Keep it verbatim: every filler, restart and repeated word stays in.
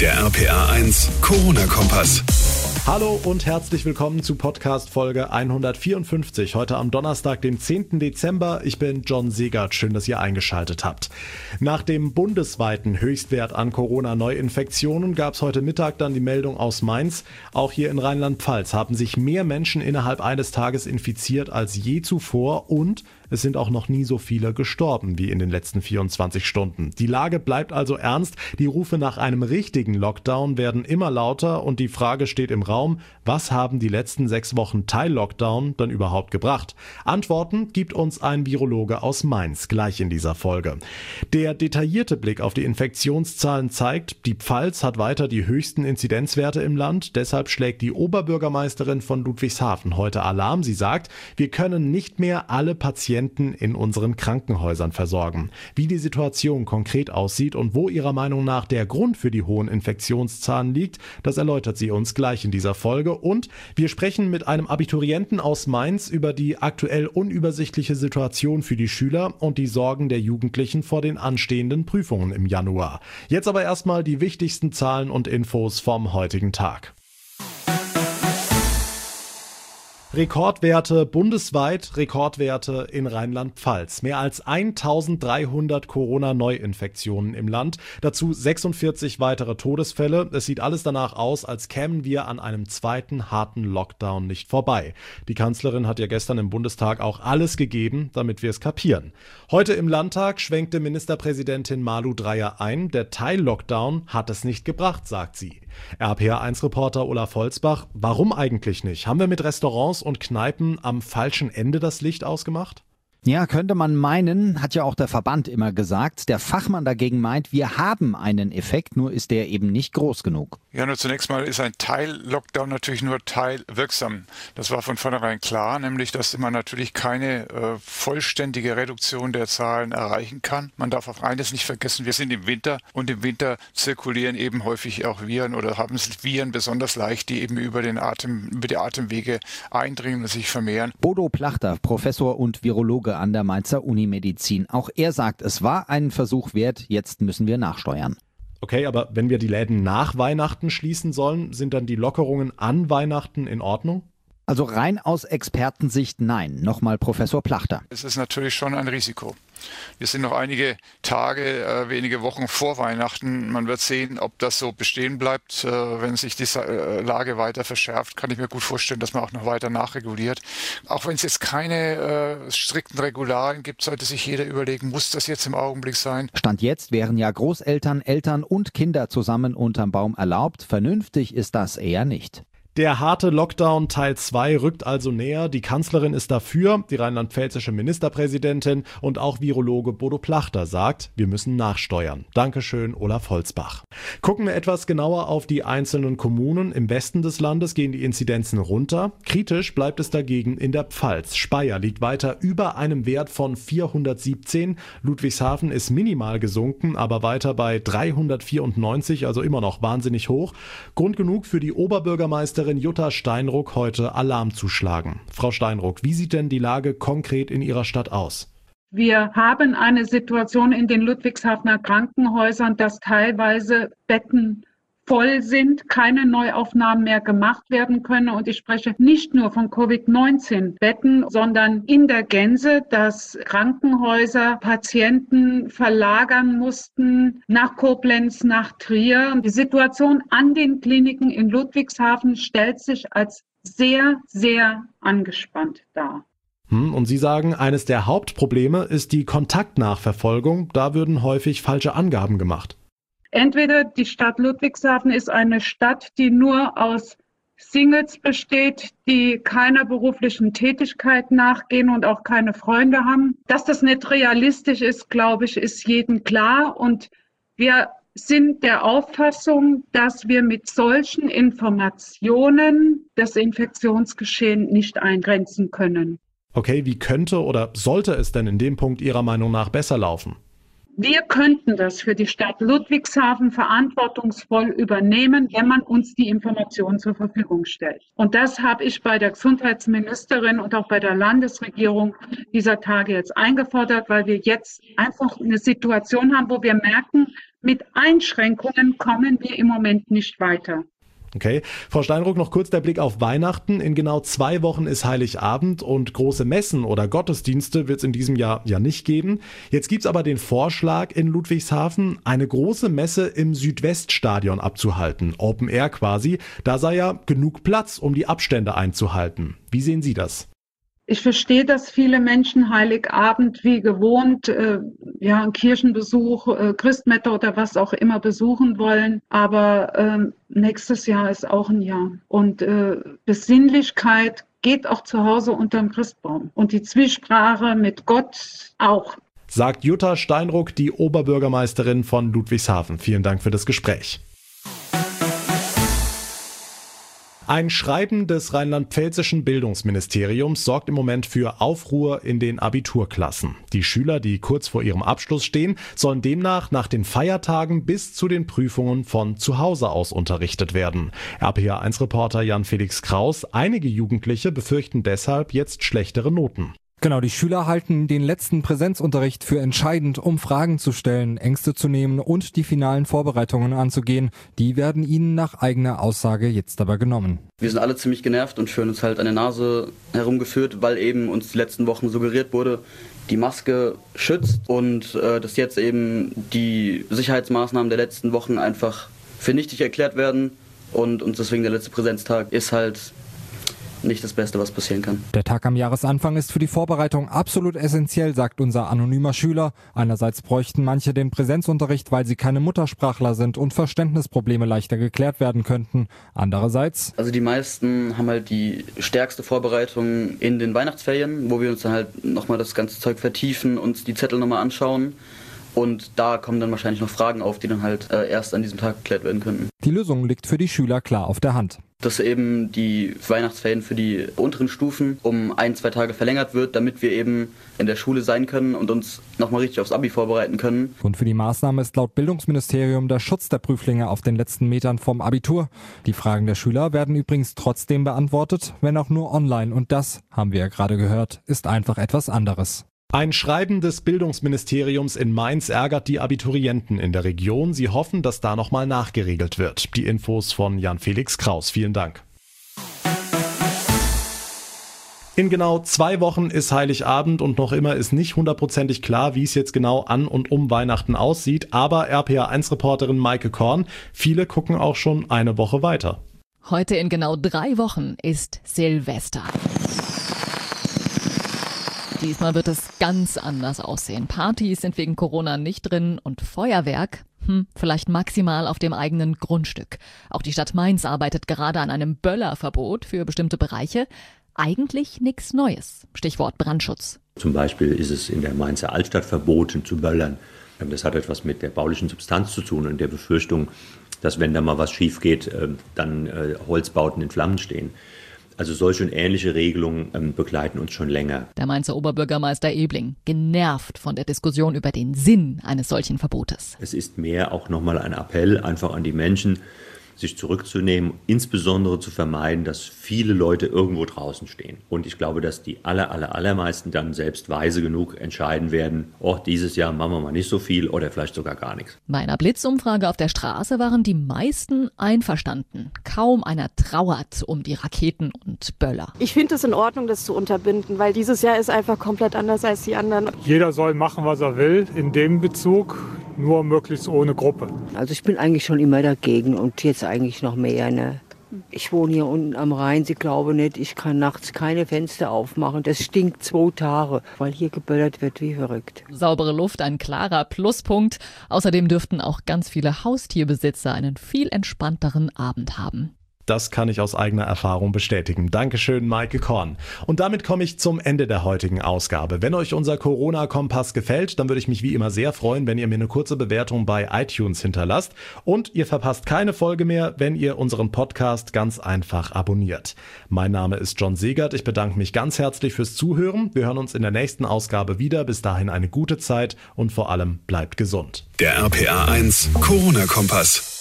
Der R P R eins Corona-Kompass. Hallo und herzlich willkommen zu Podcast Folge hundertvierundfünfzig, heute am Donnerstag, dem zehnten Dezember. Ich bin John Segert, schön, dass ihr eingeschaltet habt. Nach dem bundesweiten Höchstwert an Corona-Neuinfektionen gab es heute Mittag dann die Meldung aus Mainz. Auch hier in Rheinland-Pfalz haben sich mehr Menschen innerhalb eines Tages infiziert als je zuvor und es sind auch noch nie so viele gestorben wie in den letzten vierundzwanzig Stunden. Die Lage bleibt also ernst. Die Rufe nach einem richtigen Lockdown werden immer lauter und die Frage steht im Raum, was haben die letzten sechs Wochen Teil-Lockdown dann überhaupt gebracht? Antworten gibt uns ein Virologe aus Mainz gleich in dieser Folge. Der detaillierte Blick auf die Infektionszahlen zeigt, die Pfalz hat weiter die höchsten Inzidenzwerte im Land. Deshalb schlägt die Oberbürgermeisterin von Ludwigshafen heute Alarm. Sie sagt, wir können nicht mehr alle Patienten in unseren Krankenhäusern versorgen. Wie die Situation konkret aussieht und wo ihrer Meinung nach der Grund für die hohen Infektionszahlen liegt, das erläutert sie uns gleich in dieser Folge. Und wir sprechen mit einem Abiturienten aus Mainz über die aktuell unübersichtliche Situation für die Schüler und die Sorgen der Jugendlichen vor den anstehenden Prüfungen im Januar. Jetzt aber erstmal die wichtigsten Zahlen und Infos vom heutigen Tag. Rekordwerte bundesweit, Rekordwerte in Rheinland-Pfalz. Mehr als eintausenddreihundert Corona-Neuinfektionen im Land, dazu sechsundvierzig weitere Todesfälle. Es sieht alles danach aus, als kämen wir an einem zweiten harten Lockdown nicht vorbei. Die Kanzlerin hat ja gestern im Bundestag auch alles gegeben, damit wir es kapieren. Heute im Landtag schwenkte Ministerpräsidentin Malu Dreyer ein. Der Teil-Lockdown hat es nicht gebracht, sagt sie. R P R eins Reporter Olaf Holzbach, warum eigentlich nicht? Haben wir mit Restaurants und Kneipen am falschen Ende das Licht ausgemacht? Ja, könnte man meinen, hat ja auch der Verband immer gesagt. Der Fachmann dagegen meint, wir haben einen Effekt, nur ist der eben nicht groß genug. Ja, nur zunächst mal ist ein Teil-Lockdown natürlich nur teilwirksam. Das war von vornherein klar, nämlich, dass man natürlich keine äh, vollständige Reduktion der Zahlen erreichen kann. Man darf auch eines nicht vergessen, wir sind im Winter und im Winter zirkulieren eben häufig auch Viren oder haben Viren besonders leicht, die eben über den Atem, über die Atemwege eindringen und sich vermehren. Bodo Plachter, Professor und Virologe an der Mainzer Unimedizin. Auch er sagt, es war einen Versuch wert, jetzt müssen wir nachsteuern. Okay, aber wenn wir die Läden nach Weihnachten schließen sollen, sind dann die Lockerungen an Weihnachten in Ordnung? Also rein aus Expertensicht nein. Nochmal Professor Plachter. Es ist natürlich schon ein Risiko. Wir sind noch einige Tage, äh, wenige Wochen vor Weihnachten. Man wird sehen, ob das so bestehen bleibt. Äh, wenn sich die äh, Lage weiter verschärft, kann ich mir gut vorstellen, dass man auch noch weiter nachreguliert. Auch wenn es jetzt keine äh, strikten Regularien gibt, sollte sich jeder überlegen, muss das jetzt im Augenblick sein? Stand jetzt wären ja Großeltern, Eltern und Kinder zusammen unterm Baum erlaubt. Vernünftig ist das eher nicht. Der harte Lockdown Teil zwei rückt also näher. Die Kanzlerin ist dafür, die rheinland-pfälzische Ministerpräsidentin und auch Virologe Bodo Plachter sagt, wir müssen nachsteuern. Dankeschön, Olaf Holzbach. Gucken wir etwas genauer auf die einzelnen Kommunen. Im Westen des Landes gehen die Inzidenzen runter. Kritisch bleibt es dagegen in der Pfalz. Speyer liegt weiter über einem Wert von vierhundertsiebzehn. Ludwigshafen ist minimal gesunken, aber weiter bei dreihundertvierundneunzig, also immer noch wahnsinnig hoch. Grund genug für die Oberbürgermeisterin Jutta Steinruck, heute Alarm zu schlagen. Frau Steinruck, wie sieht denn die Lage konkret in Ihrer Stadt aus? Wir haben eine Situation in den Ludwigshafener Krankenhäusern, dass teilweise Betten voll sind, keine Neuaufnahmen mehr gemacht werden können. Und ich spreche nicht nur von Covid neunzehn Betten, sondern in der Gänze, dass Krankenhäuser Patienten verlagern mussten nach Koblenz, nach Trier. Die Situation an den Kliniken in Ludwigshafen stellt sich als sehr, sehr angespannt dar. Und Sie sagen, eines der Hauptprobleme ist die Kontaktnachverfolgung. Da würden häufig falsche Angaben gemacht. Entweder die Stadt Ludwigshafen ist eine Stadt, die nur aus Singles besteht, die keiner beruflichen Tätigkeit nachgehen und auch keine Freunde haben. Dass das nicht realistisch ist, glaube ich, ist jedem klar. Und wir sind der Auffassung, dass wir mit solchen Informationen das Infektionsgeschehen nicht eingrenzen können. Okay, wie könnte oder sollte es denn in dem Punkt Ihrer Meinung nach besser laufen? Wir könnten das für die Stadt Ludwigshafen verantwortungsvoll übernehmen, wenn man uns die Informationen zur Verfügung stellt. Und das habe ich bei der Gesundheitsministerin und auch bei der Landesregierung dieser Tage jetzt eingefordert, weil wir jetzt einfach eine Situation haben, wo wir merken, mit Einschränkungen kommen wir im Moment nicht weiter. Okay. Frau Steinruck, noch kurz der Blick auf Weihnachten. In genau zwei Wochen ist Heiligabend und große Messen oder Gottesdienste wird es in diesem Jahr ja nicht geben. Jetzt gibt's aber den Vorschlag in Ludwigshafen, eine große Messe im Südweststadion abzuhalten. Open Air quasi. Da sei ja genug Platz, um die Abstände einzuhalten. Wie sehen Sie das? Ich verstehe, dass viele Menschen Heiligabend wie gewohnt äh, ja, einen Kirchenbesuch, äh, Christmette oder was auch immer besuchen wollen. Aber äh, nächstes Jahr ist auch ein Jahr. Und äh, Besinnlichkeit geht auch zu Hause unterm Christbaum. Und die Zwiesprache mit Gott auch. Sagt Jutta Steinruck, die Oberbürgermeisterin von Ludwigshafen. Vielen Dank für das Gespräch. Ein Schreiben des rheinland-pfälzischen Bildungsministeriums sorgt im Moment für Aufruhr in den Abiturklassen. Die Schüler, die kurz vor ihrem Abschluss stehen, sollen demnach nach den Feiertagen bis zu den Prüfungen von zu Hause aus unterrichtet werden. R P R eins Reporter Jan-Felix Kraus, einige Jugendliche befürchten deshalb jetzt schlechtere Noten. Genau, die Schüler halten den letzten Präsenzunterricht für entscheidend, um Fragen zu stellen, Ängste zu nehmen und die finalen Vorbereitungen anzugehen. Die werden ihnen nach eigener Aussage jetzt aber genommen. Wir sind alle ziemlich genervt und fühlen uns halt an der Nase herumgeführt, weil eben uns die letzten Wochen suggeriert wurde, die Maske schützt und äh, dass jetzt eben die Sicherheitsmaßnahmen der letzten Wochen einfach für nichtig erklärt werden und, und deswegen der letzte Präsenztag ist halt nicht das Beste, was passieren kann. Der Tag am Jahresanfang ist für die Vorbereitung absolut essentiell, sagt unser anonymer Schüler. Einerseits bräuchten manche den Präsenzunterricht, weil sie keine Muttersprachler sind und Verständnisprobleme leichter geklärt werden könnten. Andererseits... Also die meisten haben halt die stärkste Vorbereitung in den Weihnachtsferien, wo wir uns dann halt nochmal das ganze Zeug vertiefen, uns die Zettel nochmal anschauen. Und da kommen dann wahrscheinlich noch Fragen auf, die dann halt äh, erst an diesem Tag geklärt werden könnten. Die Lösung liegt für die Schüler klar auf der Hand. Dass eben die Weihnachtsferien für die unteren Stufen um ein, zwei Tage verlängert wird, damit wir eben in der Schule sein können und uns nochmal richtig aufs Abi vorbereiten können. Grund für die Maßnahme ist laut Bildungsministerium der Schutz der Prüflinge auf den letzten Metern vom Abitur. Die Fragen der Schüler werden übrigens trotzdem beantwortet, wenn auch nur online. Und das, haben wir ja gerade gehört, ist einfach etwas anderes. Ein Schreiben des Bildungsministeriums in Mainz ärgert die Abiturienten in der Region. Sie hoffen, dass da nochmal nachgeregelt wird. Die Infos von Jan-Felix Kraus. Vielen Dank. In genau zwei Wochen ist Heiligabend und noch immer ist nicht hundertprozentig klar, wie es jetzt genau an und um Weihnachten aussieht. Aber R P R eins Reporterin Maike Korn, viele gucken auch schon eine Woche weiter. Heute in genau drei Wochen ist Silvester. Diesmal wird es ganz anders aussehen. Partys sind wegen Corona nicht drin und Feuerwerk, hm, vielleicht maximal auf dem eigenen Grundstück. Auch die Stadt Mainz arbeitet gerade an einem Böllerverbot für bestimmte Bereiche. Eigentlich nichts Neues. Stichwort Brandschutz. Zum Beispiel ist es in der Mainzer Altstadt verboten zu böllern. Das hat etwas mit der baulichen Substanz zu tun und der Befürchtung, dass wenn da mal was schief geht, dann Holzbauten in Flammen stehen. Also solche und ähnliche Regelungen ähm, begleiten uns schon länger. Der Mainzer Oberbürgermeister Ebling, genervt von der Diskussion über den Sinn eines solchen Verbotes. Es ist mehr auch nochmal ein Appell einfach an die Menschen, sich zurückzunehmen, insbesondere zu vermeiden, dass viele Leute irgendwo draußen stehen. Und ich glaube, dass die aller, aller, allermeisten dann selbst weise genug entscheiden werden, oh, dieses Jahr machen wir mal nicht so viel oder vielleicht sogar gar nichts. Bei einer Blitzumfrage auf der Straße waren die meisten einverstanden. Kaum einer trauert um die Raketen und Böller. Ich finde es in Ordnung, das zu unterbinden, weil dieses Jahr ist einfach komplett anders als die anderen. Jeder soll machen, was er will in dem Bezug, nur möglichst ohne Gruppe. Also ich bin eigentlich schon immer dagegen und jetzt eigentlich noch mehr. Ne? Ich wohne hier unten am Rhein, Sie glauben nicht, ich kann nachts keine Fenster aufmachen. Das stinkt zwei Tage, weil hier geböllert wird wie verrückt. Saubere Luft, ein klarer Pluspunkt. Außerdem dürften auch ganz viele Haustierbesitzer einen viel entspannteren Abend haben. Das kann ich aus eigener Erfahrung bestätigen. Dankeschön, Maike Korn. Und damit komme ich zum Ende der heutigen Ausgabe. Wenn euch unser Corona-Kompass gefällt, dann würde ich mich wie immer sehr freuen, wenn ihr mir eine kurze Bewertung bei iTunes hinterlasst. Und ihr verpasst keine Folge mehr, wenn ihr unseren Podcast ganz einfach abonniert. Mein Name ist John Segert. Ich bedanke mich ganz herzlich fürs Zuhören. Wir hören uns in der nächsten Ausgabe wieder. Bis dahin eine gute Zeit und vor allem bleibt gesund. Der R P R eins Corona-Kompass.